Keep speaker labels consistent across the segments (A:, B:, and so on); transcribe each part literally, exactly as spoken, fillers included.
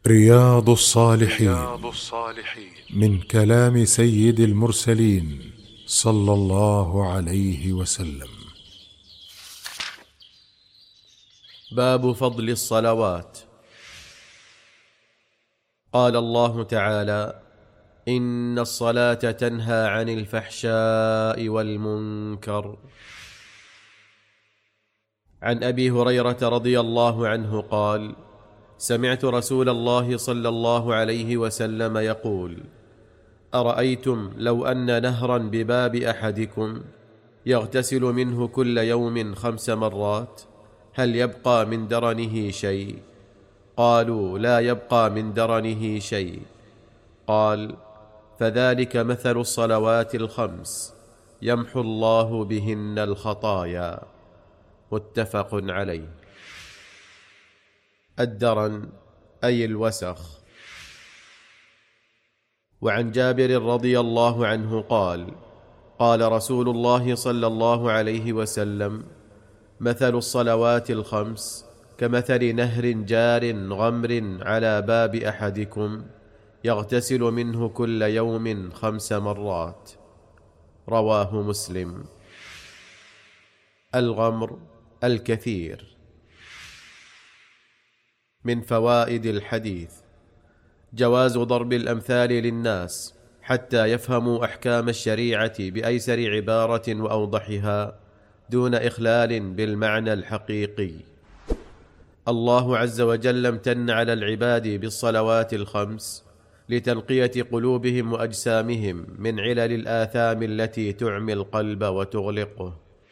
A: رياض الصالحين
B: رياض الصالحين
A: من كلام سيد المرسلين صلى الله عليه وسلم.
C: باب فضل الصلوات. قال الله تعالى: إن الصلاة تنهى عن الفحشاء والمنكر. عن أبي هريرة رضي الله عنه قال: سمعت رسول الله صلى الله عليه وسلم يقول: أرأيتم لو أن نهرا بباب أحدكم يغتسل منه كل يوم خمس مرات هل يبقى من درنه شيء؟ قالوا: لا يبقى من درنه شيء. قال: فذلك مثل الصلوات الخمس يمحو الله بهن الخطايا. متفق عليه. الدرن أي الوسخ. وعن جابر رضي الله عنه قال: قال رسول الله صلى الله عليه وسلم: مثل الصلوات الخمس كمثل نهر جار غمر على باب أحدكم يغتسل منه كل يوم خمس مرات. رواه مسلم. الغمر الكثير. من فوائد الحديث: جواز ضرب الأمثال للناس حتى يفهموا أحكام الشريعة بأيسر عبارة وأوضحها دون إخلال بالمعنى الحقيقي. الله عز وجل امتن على العباد بالصلوات الخمس لتنقية قلوبهم وأجسامهم من علل الآثام التي تعمي القلب وتغلقه.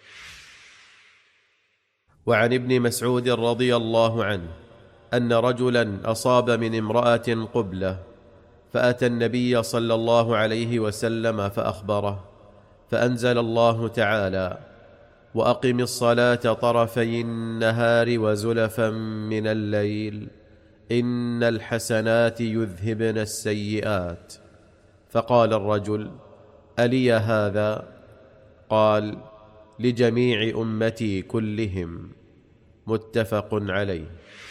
C: وعن ابن مسعود رضي الله عنه أن رجلا أصاب من امرأة قبلة فأتى النبي صلى الله عليه وسلم فأخبره، فأنزل الله تعالى: وأقم الصلاة طرفي النهار وزلفا من الليل إن الحسنات يذهبن السيئات. فقال الرجل: ألي هذا؟ قال: لجميع أمتي كلهم. متفق عليه.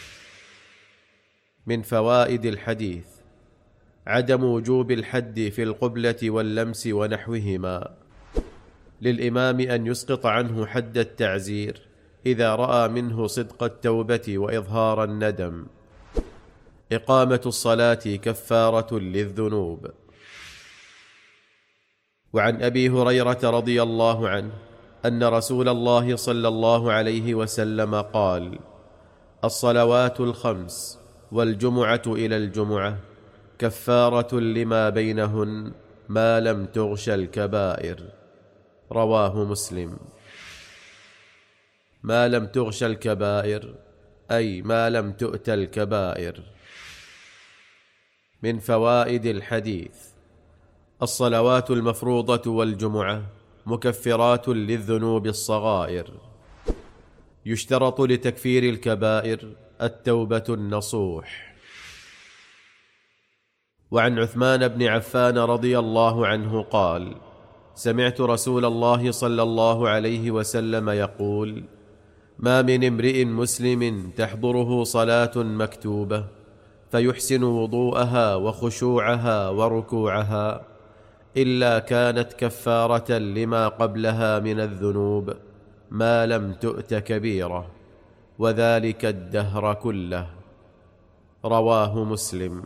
C: من فوائد الحديث: عدم وجوب الحد في القبلة واللمس ونحوهما، للإمام أن يسقط عنه حد التعزير إذا رأى منه صدق التوبة وإظهار الندم. إقامة الصلاة كفارة للذنوب. وعن أبي هريرة رضي الله عنه أن رسول الله صلى الله عليه وسلم قال: الصلوات الخمس والجمعة إلى الجمعة كفارة لما بينهن ما لم تغش الكبائر. رواه مسلم. ما لم تغش الكبائر أي ما لم تؤت الكبائر. من فوائد الحديث: الصلوات المفروضة والجمعة مكفرات للذنوب الصغائر. يشترط لتكفير الكبائر التوبة النصوح. وعن عثمان بن عفان رضي الله عنه قال: سمعت رسول الله صلى الله عليه وسلم يقول: ما من امرئ مسلم تحضره صلاة مكتوبة فيحسن وضوءها وخشوعها وركوعها إلا كانت كفارة لما قبلها من الذنوب ما لم تؤت كبيرة، وذلك الدهر كله. رواه مسلم.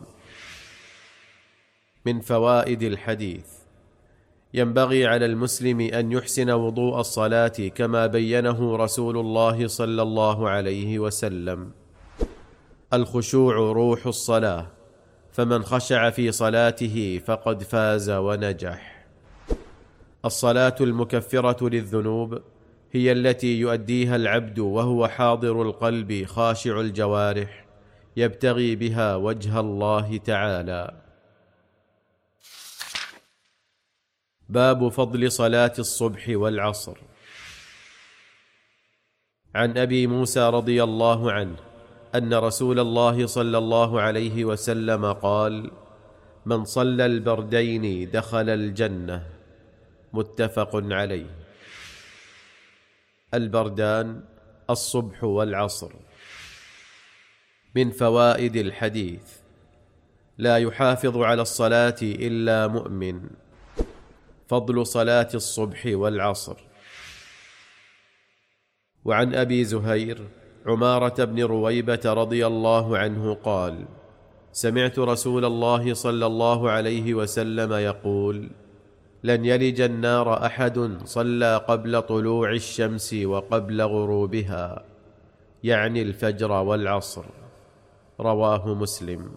C: من فوائد الحديث: ينبغي على المسلم أن يحسن وضوء الصلاة كما بينه رسول الله صلى الله عليه وسلم. الخشوع روح الصلاة، فمن خشع في صلاته فقد فاز ونجح. الصلاة المكفرة للذنوب هي التي يؤديها العبد وهو حاضر القلب خاشع الجوارح يبتغي بها وجه الله تعالى. باب فضل صلاة الصبح والعصر. عن أبي موسى رضي الله عنه أن رسول الله صلى الله عليه وسلم قال: من صلى البردين دخل الجنة. متفق عليه. البردان الصبح والعصر. من فوائد الحديث: لا يحافظ على الصلاة إلا مؤمن. فضل صلاة الصبح والعصر. وعن أبي زهير عمارة بن رويبة رضي الله عنه قال: سمعت رسول الله صلى الله عليه وسلم يقول: لن يلج النار أحد صلى قبل طلوع الشمس وقبل غروبها، يعني الفجر والعصر. رواه مسلم.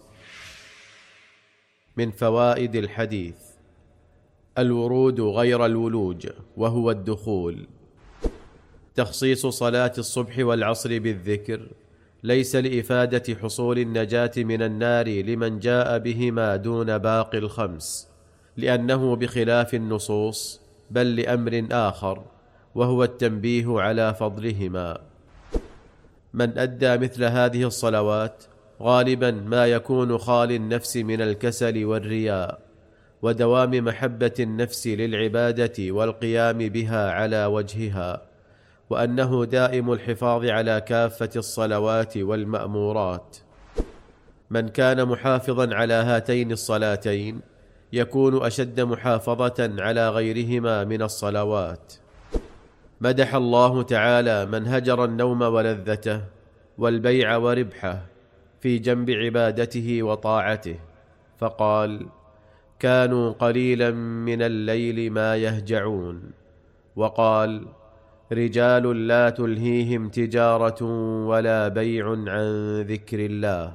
C: من فوائد الحديث: الورود غير الولوج، وهو الدخول. تخصيص صلاة الصبح والعصر بالذكر ليس لإفادة حصول النجاة من النار لمن جاء بهما دون باقي الخمس، لأنه بخلاف النصوص، بل لأمر آخر، وهو التنبيه على فضلهما. من أدى مثل هذه الصلوات غالبا ما يكون خالي النفس من الكسل والرياء، ودوام محبة النفس للعبادة والقيام بها على وجهها، وأنه دائم الحفاظ على كافة الصلوات والمأمورات. من كان محافظا على هاتين الصلاتين يكون أشد محافظة على غيرهما من الصلوات. مدح الله تعالى من هجر النوم ولذته والبيع وربحه في جنب عبادته وطاعته، فقال: كانوا قليلا من الليل ما يهجعون. وقال: رجال لا تلهيهم تجارة ولا بيع عن ذكر الله.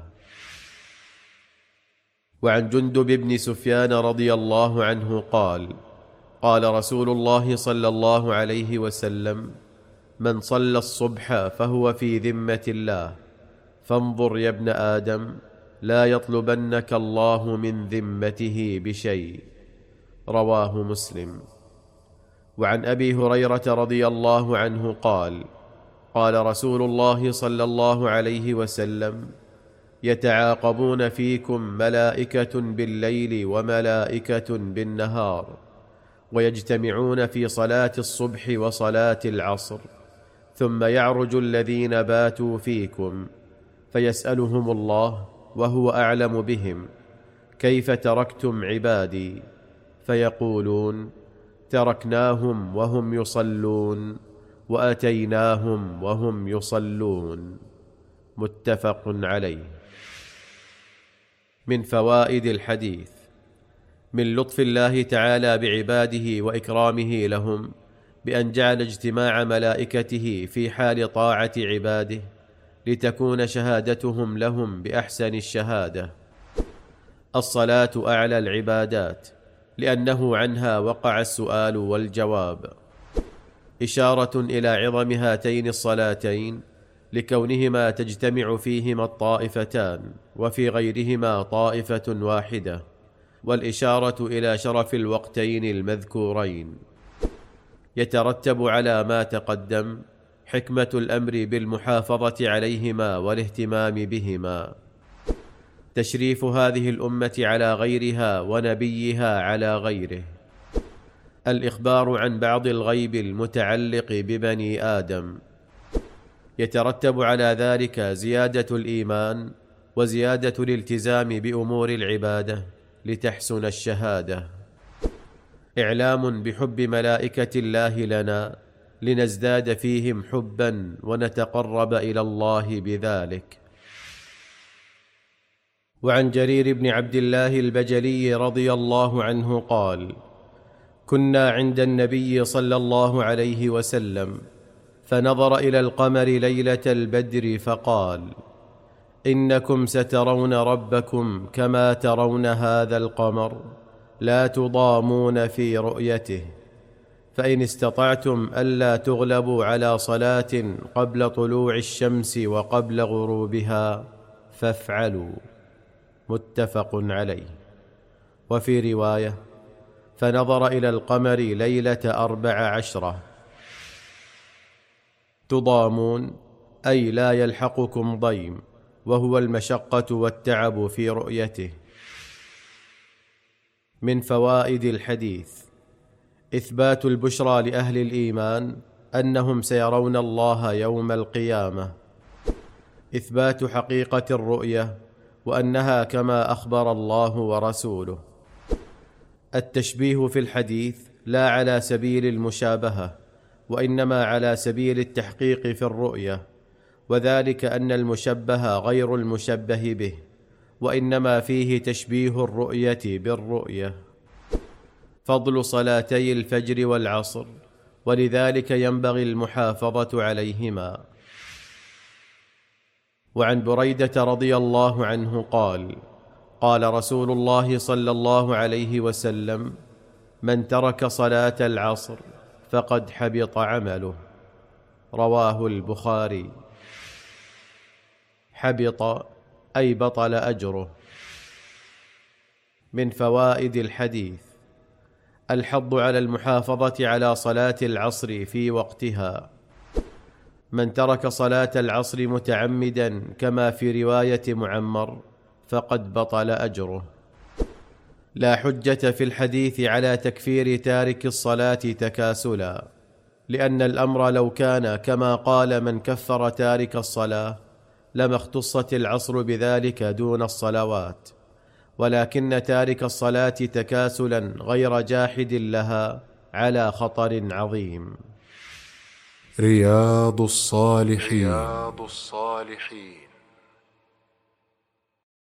C: وعن جندب بن سفيان رضي الله عنه قال: قال رسول الله صلى الله عليه وسلم: من صلى الصبح فهو في ذمة الله، فانظر يا ابن آدم لا يطلبنك الله من ذمته بشيء. رواه مسلم. وعن أبي هريرة رضي الله عنه قال: قال رسول الله صلى الله عليه وسلم: يتعاقبون فيكم ملائكة بالليل وملائكة بالنهار، ويجتمعون في صلاة الصبح وصلاة العصر، ثم يعرج الذين باتوا فيكم فيسألهم الله وهو أعلم بهم: كيف تركتم عبادي؟ فيقولون: تركناهم وهم يصلون وأتيناهم وهم يصلون. متفق عليه. من فوائد الحديث: من لطف الله تعالى بعباده وإكرامه لهم بأن جعل اجتماع ملائكته في حال طاعة عباده لتكون شهادتهم لهم بأحسن الشهادة. الصلاة أعلى العبادات، لأنه عنها وقع السؤال والجواب، إشارة إلى عظم هاتين الصلاتين لكونهما تجتمع فيهما الطائفتان، وفي غيرهما طائفة واحدة، والإشارة إلى شرف الوقتين المذكورين. يترتب على ما تقدم حكمة الأمر بالمحافظة عليهما والاهتمام بهما، تشريف هذه الأمة على غيرها ونبيها على غيره، الإخبار عن بعض الغيب المتعلق ببني آدم. يترتب على ذلك زيادة الإيمان وزيادة الالتزام بأمور العبادة لتحسن الشهادة. إعلام بحب ملائكة الله لنا لنزداد فيهم حبا ونتقرب إلى الله بذلك. وعن جرير بن عبد الله البجلي رضي الله عنه قال: كنا عند النبي صلى الله عليه وسلم فنظر إلى القمر ليلة البدر فقال: إنكم سترون ربكم كما ترون هذا القمر، لا تضامون في رؤيته، فإن استطعتم ألا تغلبوا على صلاة قبل طلوع الشمس وقبل غروبها فافعلوا. متفق عليه. وفي رواية: فنظر إلى القمر ليلة أربع عشرة. تضامون أي لا يلحقكم ضيم، وهو المشقة والتعب في رؤيته. من فوائد الحديث: إثبات البشرى لأهل الإيمان أنهم سيرون الله يوم القيامة، إثبات حقيقة الرؤية وأنها كما أخبر الله ورسوله. التشبيه في الحديث لا على سبيل المشابهة، وإنما على سبيل التحقيق في الرؤية، وذلك أن المشبه غير المشبه به، وإنما فيه تشبيه الرؤية بالرؤية. فضل صلاتي الفجر والعصر، ولذلك ينبغي المحافظة عليهما. وعن بريدة رضي الله عنه قال: قال رسول الله صلى الله عليه وسلم: من ترك صلاة العصر فقد حبط عمله. رواه البخاري. حبط أي بطل أجره. من فوائد الحديث: الحض على المحافظة على صلاة العصر في وقتها. من ترك صلاة العصر متعمدا كما في رواية معمر فقد بطل أجره. لا حجة في الحديث على تكفير تارك الصلاة تكاسلا، لأن الأمر لو كان كما قال من كفر تارك الصلاة لما اختصت العصر بذلك دون الصلوات، ولكن تارك الصلاة تكاسلا غير جاحد لها على خطر عظيم.
A: رياض الصالحين.
B: رياض الصالحين